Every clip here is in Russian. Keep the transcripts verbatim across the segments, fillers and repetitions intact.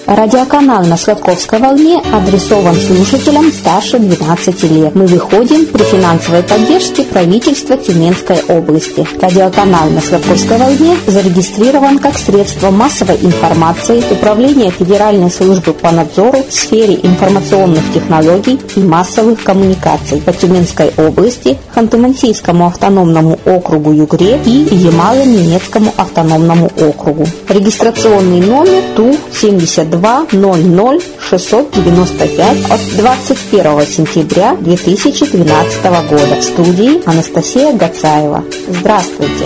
Радиоканал на Сладковской волне адресован слушателям старше двенадцати лет. Мы выходим при финансовой поддержке правительства Тюменской области. Радиоканал на Сладковской волне зарегистрирован как средство массовой информации Управления Федеральной службы по надзору в сфере информационных технологий и массовых коммуникаций по Тюменской области, Ханты-Мансийскому автономному округу Югре и Ямало-Ненецкому автономному округу. Регистрационный номер Ту семьдесят два ноль ноль шестьсот девяносто пять от двадцать первого сентября две тысячи двенадцатого года. В студии Анастасия Гацаева. Здравствуйте!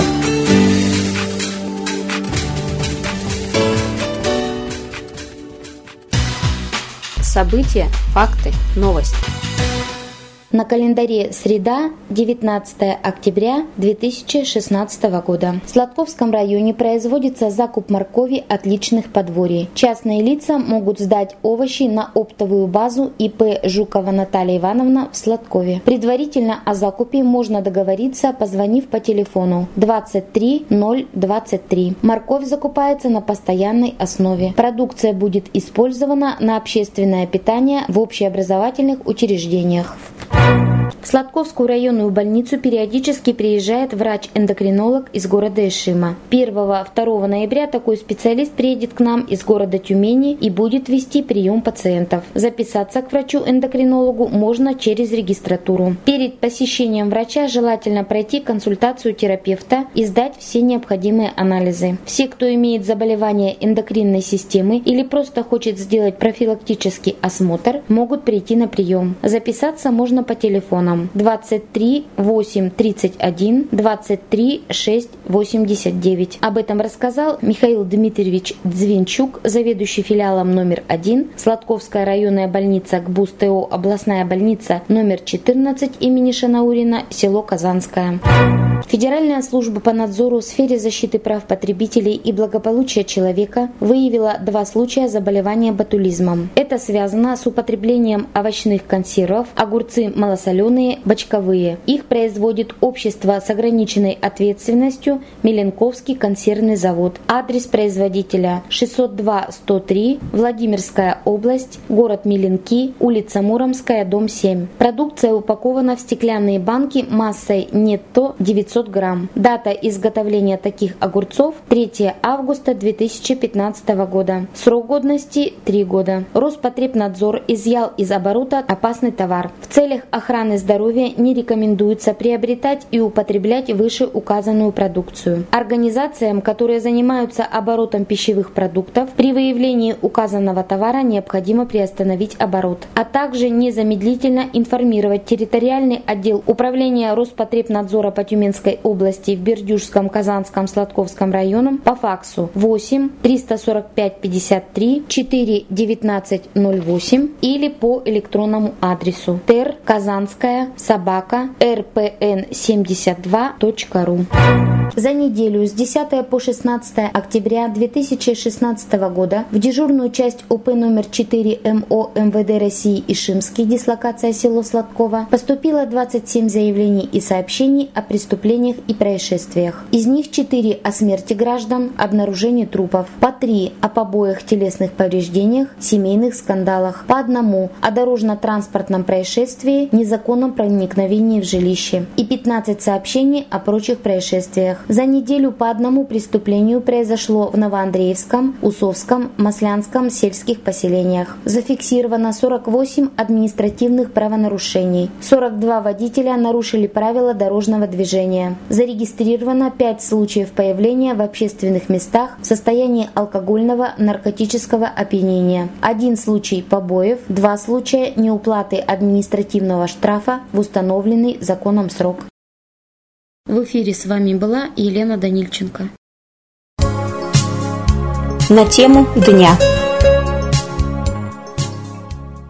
События, факты, новости. На календаре среда, девятнадцатое октября две тысячи шестнадцатого года. В Сладковском районе производится закуп моркови от личных подворий. Частные лица могут сдать овощи на оптовую базу И П Жукова Наталья Ивановна в Сладкове. Предварительно о закупе можно договориться, позвонив по телефону двадцать три ноль двадцать три. Морковь закупается на постоянной основе. Продукция будет использована на общественное питание в общеобразовательных учреждениях. В Сладковскую районную больницу периодически приезжает врач-эндокринолог из города Ишима. первого-второго ноября такой специалист приедет к нам из города Тюмени и будет вести прием пациентов. Записаться к врачу-эндокринологу можно через регистратуру. Перед посещением врача желательно пройти консультацию терапевта и сдать все необходимые анализы. Все, кто имеет заболевание эндокринной системы или просто хочет сделать профилактический осмотр, могут прийти на прием. Записаться можно по телефонам двадцать три восемь тридцать один двадцать три шесть восемьдесят девять. Об этом рассказал Михаил Дмитриевич Дзвенчук, заведующий филиалом номер один, Сладковская районная больница ГБУС ТО, областная больница номер четырнадцать имени Шанаурина, село Казанское. Федеральная служба по надзору в сфере защиты прав потребителей и благополучия человека выявила два случая заболевания ботулизмом. Это связано с употреблением овощных консервов, огурцы малосоленые, бочковые. Их производит общество с ограниченной ответственностью Меленковский консервный завод. Адрес производителя шестьсот два сто три, Владимирская область, город Меленки, улица Муромская, дом семь. Продукция упакована в стеклянные банки массой нетто девятьсот грамм. Дата изготовления таких огурцов третьего августа две тысячи пятнадцатого года. Срок годности три года. Роспотребнадзор изъял из оборота опасный товар. В целях охраны здоровья не рекомендуется приобретать и употреблять вышеуказанную продукцию. Организациям, которые занимаются оборотом пищевых продуктов, при выявлении указанного товара необходимо приостановить оборот, а также незамедлительно информировать территориальный отдел Управления Роспотребнадзора по Тюменской области в Бердюжском, Казанском, Сладковском районам по факсу восемь триста сорок пять пятьдесят три четыре девятнадцать ноль восемь или по электронному адресу тер казанская собака эр пэ эн семьдесят два точка ру. За неделю с десятого по шестнадцатое октября две тысячи шестнадцатого года в дежурную часть О П номер четыре М О М В Д России Ишимский, дислокация село Сладково, поступило двадцать семь заявлений и сообщений о преступлениях и происшествиях. Из них четыре о смерти граждан, обнаружении трупов, по три о побоях, телесных повреждениях, семейных скандалах, по одному о дорожно-транспортном происшествии, незаконном проникновении в жилище и пятнадцать сообщений о прочих происшествиях. За неделю по одному преступлению произошло в Новоандреевском, Усовском, Маслянском сельских поселениях. Зафиксировано сорок восемь административных правонарушений. сорок два водителя нарушили правила дорожного движения. Зарегистрировано пять случаев появления в общественных местах в состоянии алкогольного наркотического опьянения. Один случай побоев, два случая неуплаты административного штрафа в установленный законом срок. В эфире с вами была Елена Данильченко. На тему дня.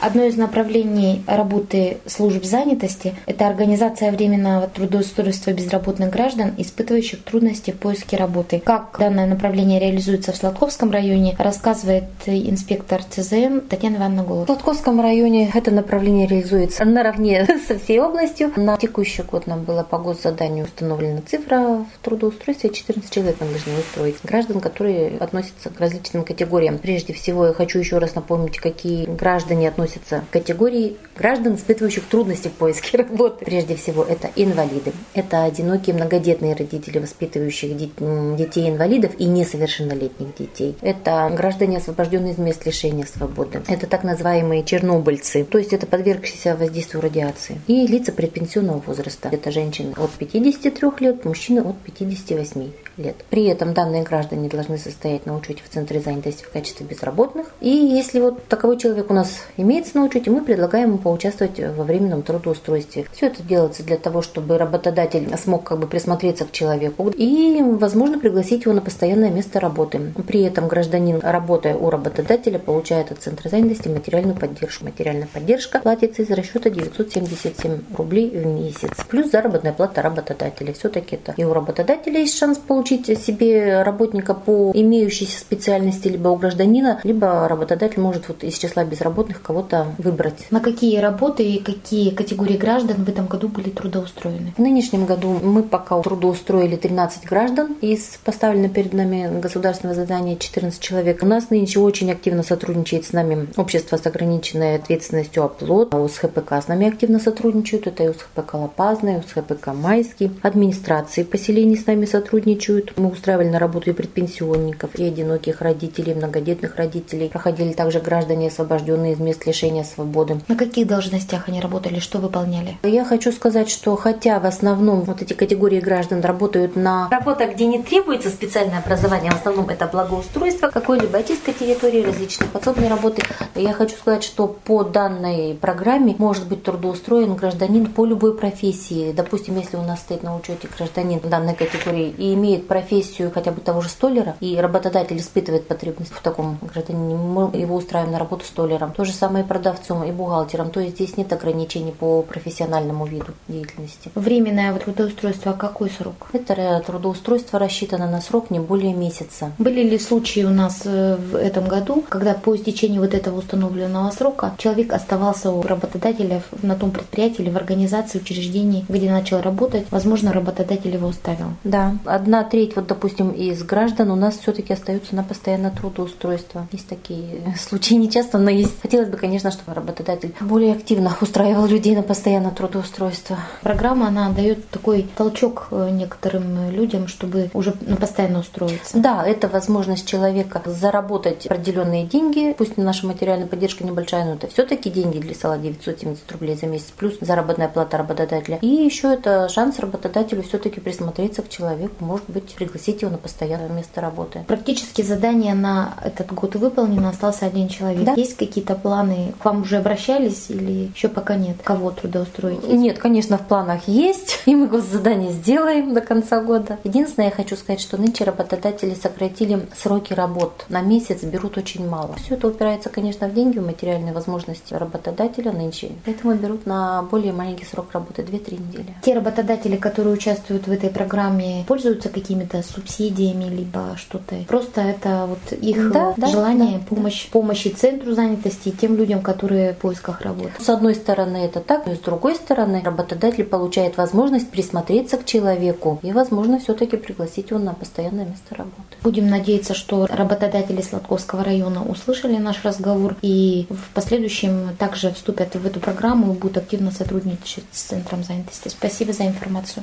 Одно из направлений работы служб занятости – это организация временного трудоустройства безработных граждан, испытывающих трудности в поиске работы. Как данное направление реализуется в Сладковском районе, рассказывает инспектор ЦЗМ Татьяна Ивановна Голод. В Сладковском районе это направление реализуется наравне со всей областью. На текущий год нам было по госзаданию установлена цифра в трудоустройстве. четырнадцать человек мы должны устроить. Граждан, которые относятся к различным категориям. Прежде всего, я хочу еще раз напомнить, какие граждане относятся к категории граждан, испытывающих трудности в поиске работы. Прежде всего, это инвалиды. Это одинокие многодетные родители, воспитывающих детей-инвалидов и несовершеннолетних детей. Это граждане, освобожденные из мест лишения свободы. Это так называемые чернобыльцы, то есть это подвергшиеся воздействию радиации. И лица предпенсионного возраста. Это женщины от пятидесяти трёх лет, мужчины от пятидесяти восьми лет. При этом данные граждане должны состоять на учете в Центре занятости в качестве безработных. И если вот таковой человек у нас имеется на учете, мы предлагаем ему поучаствовать во временном трудоустройстве. Все это делается для того, чтобы работодатель смог как бы присмотреться к человеку и, возможно, пригласить его на постоянное место работы. При этом гражданин, работая у работодателя, получает от Центра занятости материальную поддержку. Материальная поддержка платится из расчета девятьсот семьдесят семь рублей в месяц. Плюс заработная плата работодателя. Все-таки это и у работодателя есть шанс получить себе работника по имеющейся специальности либо у гражданина, либо работодатель может вот из числа безработных кого-то выбрать. На какие работы и какие категории граждан в этом году были трудоустроены? В нынешнем году мы пока трудоустроили тринадцать граждан из поставленного перед нами государственного задания четырнадцать человек. У нас нынче очень активно сотрудничает с нами общество с ограниченной ответственностью «Оплот», УСХПК с нами активно сотрудничают, это и УСХПК Лопазный, УСХПК Майский. Администрации поселений с нами сотрудничают. Мы устраивали на работу и предпенсионников, и одиноких родителей, и многодетных родителей. Проходили также граждане, освобожденные из мест лишения свободы. На каких должностях они работали, что выполняли? Я хочу сказать, что хотя в основном вот эти категории граждан работают на работах, где не требуется специальное образование, в основном это благоустройство какой-либо очистка территории, различные подсобные работы, я хочу сказать, что по данной программе может быть трудоустроен гражданин по любой профессии. Допустим, если у нас стоит на учете гражданин данной категории и имеет профессию хотя бы того же столяра, и работодатель испытывает потребность в таком гражданине, мы его устраиваем на работу столяром. То же самое и продавцом, и бухгалтером. То есть здесь нет ограничений по профессиональному виду деятельности. Временное трудоустройство, какой срок? Это трудоустройство рассчитано на срок не более месяца. Были ли случаи у нас в этом году, когда по истечении вот этого установленного срока человек оставался у работодателя на том предприятии или в организации, учреждении, где начал работать, возможно, работодатель его оставил? Да, одна треть, вот, допустим, из граждан у нас все-таки остаются на постоянное трудоустройство. Есть такие случаи, не часто, но есть. Хотелось бы, конечно, чтобы работодатель более активно устраивал людей на постоянное трудоустройство. Программа, она дает такой толчок некоторым людям, чтобы уже на постоянно устроиться. Да, это возможность человека заработать определенные деньги, пусть наша материальная поддержка небольшая, но это все-таки деньги для села девятьсот семьдесят рублей за месяц, плюс заработная плата работодателя. И еще это шанс работодателю все-таки присмотреться к человеку, может быть, пригласить его на постоянное место работы. Практически задание на этот год выполнено, остался один человек. Да? Есть какие-то планы? К вам уже обращались или еще пока нет? Кого трудоустроить? Нет, конечно, в планах есть, и мы госзадание сделаем до конца года. Единственное, я хочу сказать, что нынче работодатели сократили сроки работ. На месяц берут очень мало. Все это упирается, конечно, в деньги, в материальные возможности работодателя нынче. Поэтому берут на более маленький срок работы две-три недели. Те работодатели, которые участвуют в этой программе, пользуются какими-то субсидиями, либо что-то? Просто это вот их да, желание, да, помощь, да. помощи центру занятости и тем людям, которые в поисках работы. С одной стороны это так, но с другой стороны работодатель получает возможность присмотреться к человеку и, возможно, все-таки пригласить его на постоянное место работы. Будем надеяться, что работодатели Сладковского района услышали наш разговор и в последующем также вступят в эту программу и будут активно сотрудничать с Центром занятости. Спасибо за информацию.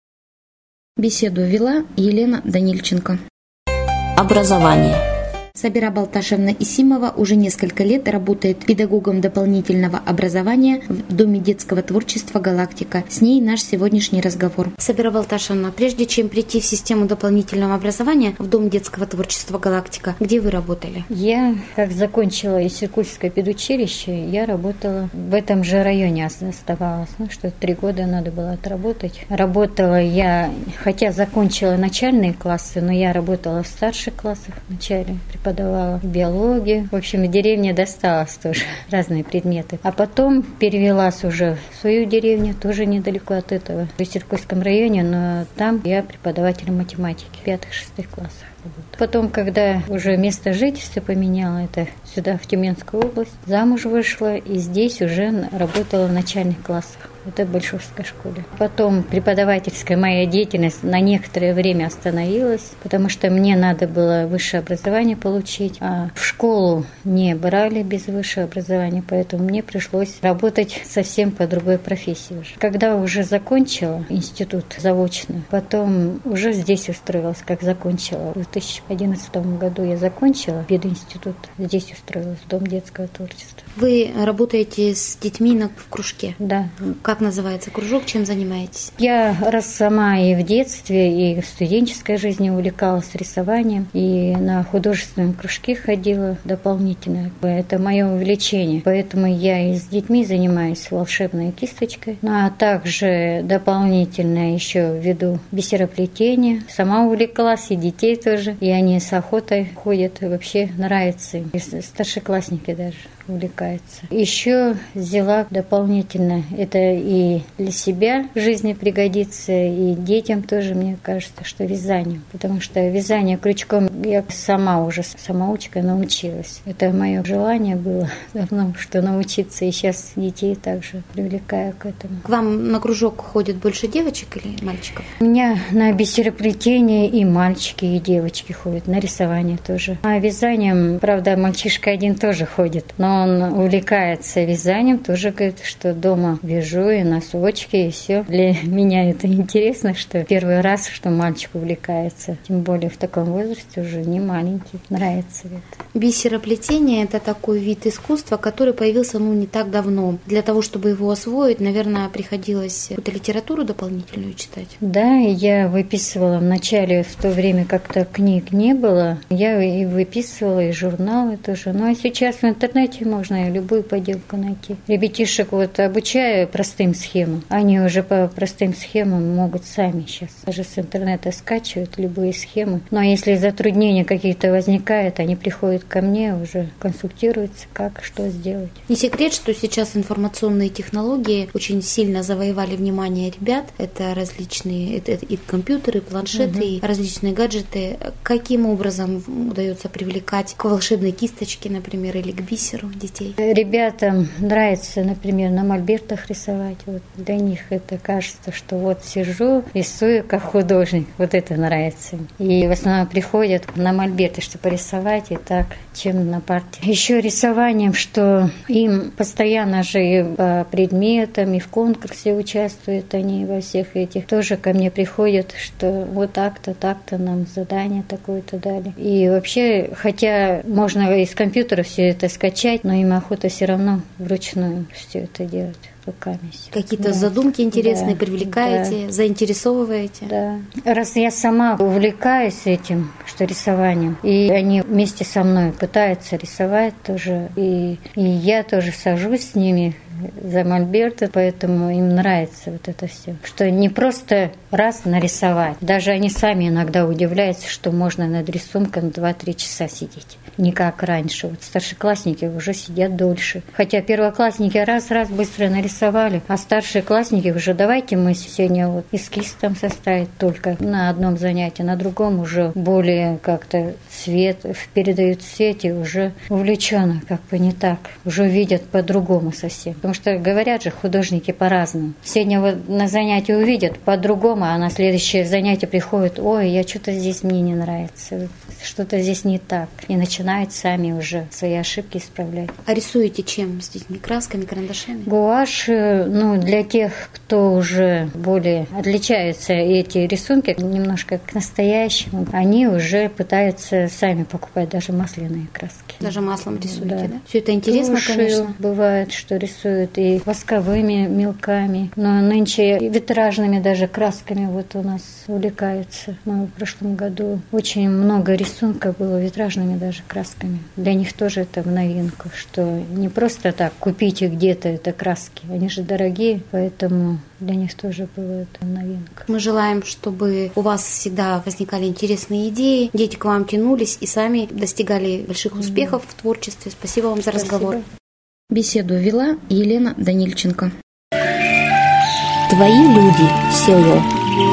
Беседу вела Елена Данильченко. Образование. Сабира Балташевна Исимова уже несколько лет работает педагогом дополнительного образования в Доме детского творчества «Галактика». С ней наш сегодняшний разговор. Сабира Балташевна, прежде чем прийти в систему дополнительного образования в Дом детского творчества «Галактика», где вы работали? Я, как закончила Иссык-Кульское педучилище, я работала в этом же районе, оставалось, ну, что три года надо было отработать. Работала я, хотя закончила начальные классы, но я работала в старших классах в начале, преподавателем преподавала биологию. В общем, в деревне досталось тоже разные предметы. А потом перевелась уже в свою деревню, тоже недалеко от этого, в Серпуховском районе, но там я преподаватель математики в пятых-шестых классах. Потом, когда уже место жительства поменяла, это сюда, в Тюменскую область, замуж вышла и здесь уже работала в начальных классах. Это в Большевской школе. Потом преподавательская моя деятельность на некоторое время остановилась, потому что мне надо было высшее образование получить, а в школу не брали без высшего образования, поэтому мне пришлось работать совсем по другой профессии уже. Когда уже закончила институт заочно, потом уже здесь устроилась, как закончила. В две тысячи одиннадцатом году я закончила пединститут, здесь устроилась в Дом детского творчества. Вы работаете с детьми на, в кружке? Да. Как называется кружок, чем занимаетесь? Я раз сама и в детстве, и в студенческой жизни увлекалась рисованием, и на художественном кружке ходила дополнительно. Это мое увлечение, поэтому я и с детьми занимаюсь волшебной кисточкой, ну, а также дополнительно еще веду бисероплетение. Сама увлеклась, и детей тоже, и они с охотой ходят, и вообще нравится им, и старшеклассники даже увлекаются. Еще взяла дополнительно, это и для себя в жизни пригодится, и детям тоже, мне кажется, что вязание. Потому что вязание крючком я сама уже самоучкой научилась. Это мое желание было давно, что научиться, и сейчас детей также привлекаю к этому. К вам на кружок ходят больше девочек или мальчиков? У меня на бисероплетение и мальчики, и девочки ходят, на рисование тоже. А вязанием, правда, мальчишка один тоже ходит, но он увлекается вязанием, тоже говорит, что дома вяжу и носочки, и все. Для меня это интересно, что первый раз, что мальчик увлекается, тем более в таком возрасте уже не маленький, нравится это. Бисероплетение – это такой вид искусства, который появился ну, не так давно. Для того, чтобы его освоить, наверное, приходилось какую-то литературу дополнительную читать. Да, я выписывала вначале, в то время как-то книг не было, я и выписывала, и журналы тоже. Ну а сейчас в интернете можно и любую поделку найти. Ребятишек вот обучаю простым схемам. Они уже по простым схемам могут сами сейчас. Даже с интернета скачивают любые схемы. Но если затруднения какие-то возникают, они приходят ко мне, уже консультируются, как, что сделать. Не секрет, что сейчас информационные технологии очень сильно завоевали внимание ребят. Это различные это и компьютеры, и планшеты, угу. и различные гаджеты. Каким образом удается привлекать к волшебной кисточке, например, или к бисеру детей? Ребятам нравится, например, на мольбертах рисовать. Вот для них это кажется, что вот сижу, рисую как художник. Вот это нравится. И в основном приходят на мольберты, чтобы порисовать, и так, чем на парте. Еще рисованием, что им постоянно же и по предметам, и в конкурсе участвуют они во всех этих. Тоже ко мне приходят, что вот так-то, так-то нам задание такое-то дали. И вообще, хотя можно из компьютера все это скачать, но им охота все равно вручную все это делать. Руками. Какие-то да. задумки интересные да. привлекаете, да. заинтересовываете? Да. Раз я сама увлекаюсь этим, что рисованием, и они вместе со мной пытаются рисовать тоже, и, и я тоже сажусь с ними за мольберты, поэтому им нравится вот это все. Что не просто раз нарисовать. Даже они сами иногда удивляются, что можно над рисунком два-три часа сидеть. Не как раньше. Вот старшеклассники уже сидят дольше. Хотя первоклассники раз-раз быстро нарисовали, а старшие классники уже давайте мы сегодня вот эскиз там составить только на одном занятии, на другом уже более как-то цвет, передают цвет и уже увлеченно, как бы не так. Уже видят по-другому совсем. Потому что говорят же художники по-разному. Сегодня вот на занятии увидят по-другому, а на следующее занятие приходят: ой, я что-то здесь мне не нравится, что-то здесь не так. И начинают сами уже свои ошибки исправлять. А рисуете чем с детьми? Красками, карандашами? Гуашь, ну, для тех, кто уже более отличаются эти рисунки немножко к настоящему, они уже пытаются сами покупать даже масляные краски. Даже маслом рисуете, да? да? Все это интересно, интересно, конечно. Бывает, что рисуют и восковыми мелками, но нынче витражными даже красками вот у нас увлекаются. Мы в прошлом году очень много рисунков было витражными даже красками. Для них тоже это в новинку, что не просто так купите где-то это краски, они же дорогие, поэтому для них тоже было это новинка. Мы желаем, чтобы у вас всегда возникали интересные идеи, дети к вам тянулись и сами достигали больших успехов mm-hmm. в творчестве. Спасибо вам за Спасибо. разговор. Беседу вела Елена Данильченко. Твои люди, село.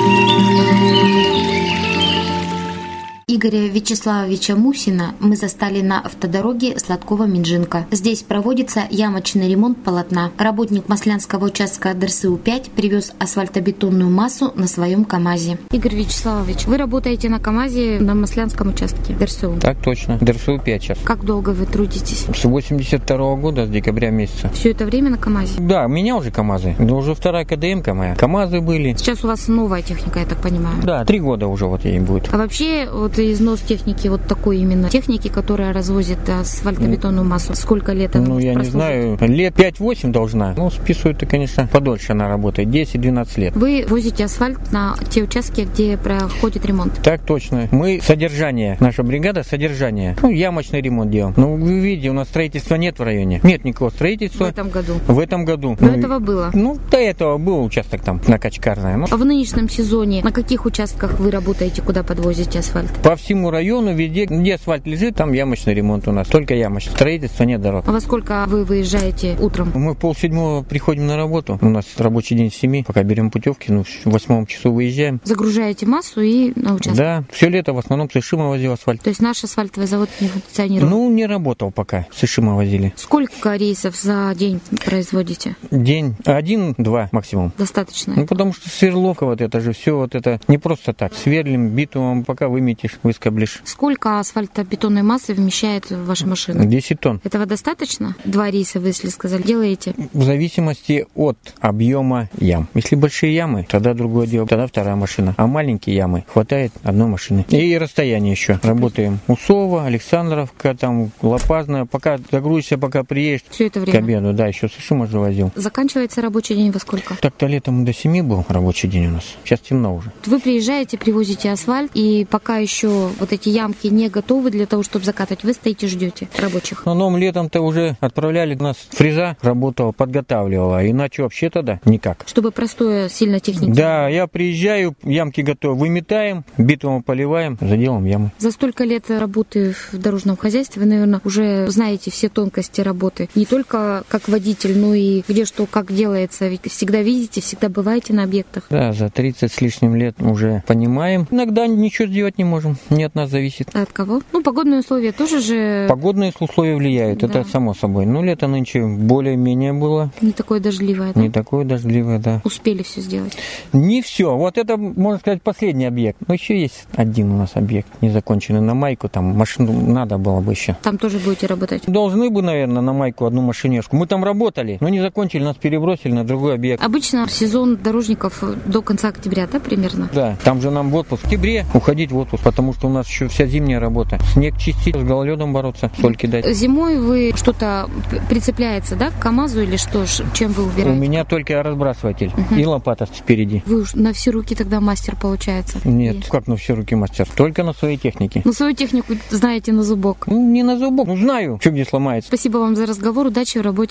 Игоря Вячеславовича Мусина мы застали на автодороге Сладкова-Минжинка. Здесь проводится ямочный ремонт полотна. Работник Маслянского участка ДРСУ пять привез асфальтобетонную массу на своем КАМАЗе. Игорь Вячеславович, вы работаете на КАМАЗе на Маслянском участке ДРСУ? Так точно, ДРСУ пять сейчас. Как долго вы трудитесь? С восемьдесят второго года, с декабря месяца. Все это время на КАМАЗе? Да, у меня уже КАМАЗы. Да уже вторая КДМка моя. КАМАЗы были. Сейчас у вас новая техника, я так понимаю? Да, три года уже вот ей будет. А вообще вот износ техники, вот такой именно техники, которая развозит асфальтобетонную массу, сколько лет она Ну, я прослужит? не знаю, лет пять-восемь должна. Ну, списывают-то, конечно, подольше она работает, десять-двенадцать лет. Вы возите асфальт на те участки, где проходит ремонт? Так точно. Мы содержание, наша бригада содержание. Ну, ямочный ремонт делаем. Ну, вы видите, у нас строительства нет в районе. Нет никакого строительства. В этом году? В этом году. До ну, этого было? Ну, до этого был участок там, на Качкарной. Ну, А в нынешнем сезоне на каких участках вы работаете, куда подвозите асфальт? по всему району, везде, где асфальт лежит, там ямочный ремонт у нас. Только ямочный. Строительства нет дорог. А во сколько вы выезжаете утром? Мы в полседьмого приходим на работу. У нас рабочий день с семи. Пока берем путевки, ну, в восьмом часу выезжаем. Загружаете массу и на участок? Да, все лето в основном с Ишима возил асфальт. То есть наш асфальтовый завод не функционирует? Ну, не работал пока. С Ишима возили. Сколько рейсов за день производите? День один-два максимум. Достаточно? Ну, потому что сверловка вот это же все вот это не просто так. Сверлим, битумом, пока выметишь, выскоблишь. Сколько асфальтобетонной массы вмещает ваша машина? десять тонн. Этого достаточно? Два рейса, вы, если сказали, делаете? В зависимости от объема ям. Если большие ямы, тогда другое дело, тогда вторая машина. А маленькие ямы хватает одной машины. И расстояние еще. Работаем Усово, Александровка, там Лопазная. Пока загрузишься, пока приедешь Все это к время? обеду. Да, еще с Ишима же возил. Заканчивается рабочий день во сколько? Так-то летом до семи был рабочий день у нас. Сейчас темно уже. Вы приезжаете, привозите асфальт, и пока еще вот эти ямки не готовы для того, чтобы закатывать, вы стоите, ждете рабочих? В основном летом-то уже отправляли нас фреза, работала, подготавливала. Иначе вообще тогда никак. Чтобы простое сильно техники? Да, я приезжаю, ямки готовы, выметаем, битумом поливаем, заделаем ямы. За столько лет работы в дорожном хозяйстве вы, наверное, уже знаете все тонкости работы. Не только как водитель, но и где что, как делается. Ведь всегда видите, всегда бываете на объектах. Да, за тридцать с лишним лет уже понимаем. Иногда ничего сделать не можем, не от нас зависит. А от кого? Ну, погодные условия тоже же... Погодные условия влияют, Да. это само собой. Ну, лето нынче более-менее было. Не такое дождливое, да? Не такое дождливое, да. Успели все сделать. Не все. Вот это, можно сказать, последний объект. Но еще есть один у нас объект, незаконченный на майку. Там машину надо было бы еще. Там тоже будете работать? Должны бы, наверное, на майку одну машинешку. Мы там работали, но не закончили, нас перебросили на другой объект. Обычно сезон дорожников до конца октября, да, примерно? Да, там же нам в отпуск. В октябре уходить в отпуск, потому что у нас еще вся зимняя работа. Снег чистить, с гололедом бороться, соль кидать. Зимой вы что-то прицепляется, да, к КАМАЗу или что? Чем вы убираете? У меня только разбрасыватель Угу. и лопата спереди. Вы уж на все руки тогда мастер получается? Нет, И- как на все руки мастер? Только на своей технике. Ну, свою технику знаете на зубок. Ну, не на зубок, ну, знаю, что где сломается. Спасибо вам за разговор, удачи в работе.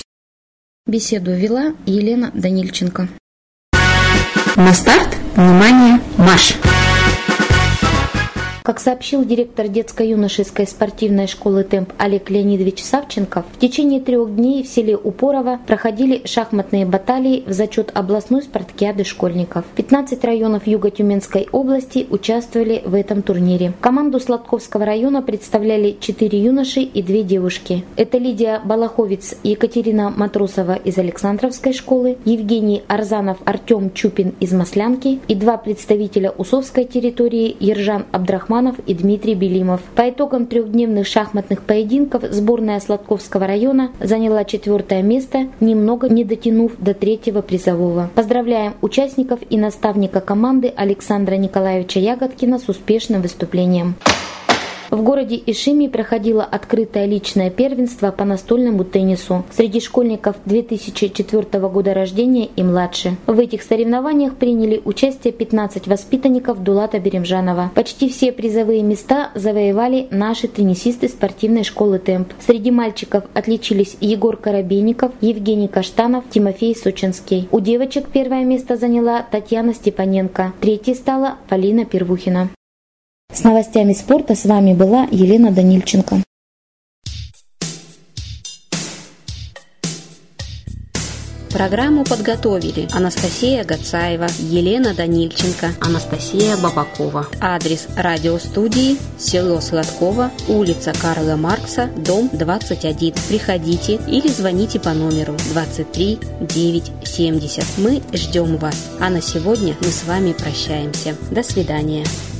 Беседу вела Елена Данильченко. На старт, внимание, марш! Как сообщил директор детско-юношеской спортивной школы «Темп» Олег Леонидович Савченков, в течение трех дней в селе Упорово проходили шахматные баталии в зачет областной спартакиады школьников. пятнадцать районов Юго-Тюменской области участвовали в этом турнире. Команду Сладковского района представляли четыре юноши и две девушки. Это Лидия Балаховец и Екатерина Матросова из Александровской школы, Евгений Арзанов, Артем Чупин из Маслянки и два представителя Усовской территории Ержан Абдрахманов и Дмитрий Белимов. По итогам трехдневных шахматных поединков сборная Сладковского района заняла четвертое место, немного не дотянув до третьего призового. Поздравляем участников и наставника команды Александра Николаевича Ягодкина с успешным выступлением. В городе Ишими проходило открытое личное первенство по настольному теннису среди школьников две тысячи четвёртого года рождения и младше. В этих соревнованиях приняли участие пятнадцать воспитанников Дулата Беремжанова. Почти все призовые места завоевали наши теннисисты спортивной школы «Темп». Среди мальчиков отличились Егор Коробейников, Евгений Каштанов, Тимофей Сочинский. У девочек первое место заняла Татьяна Степаненко, третьей стала Полина Первухина. С новостями спорта с вами была Елена Данильченко. Программу подготовили Анастасия Гацаева, Елена Данильченко, Анастасия Бабакова. Адрес радиостудии: село Сладково, улица Карла Маркса, дом двадцать один. Приходите или звоните по номеру двадцать три девять семьдесят. Мы ждем вас. А на сегодня мы с вами прощаемся. До свидания.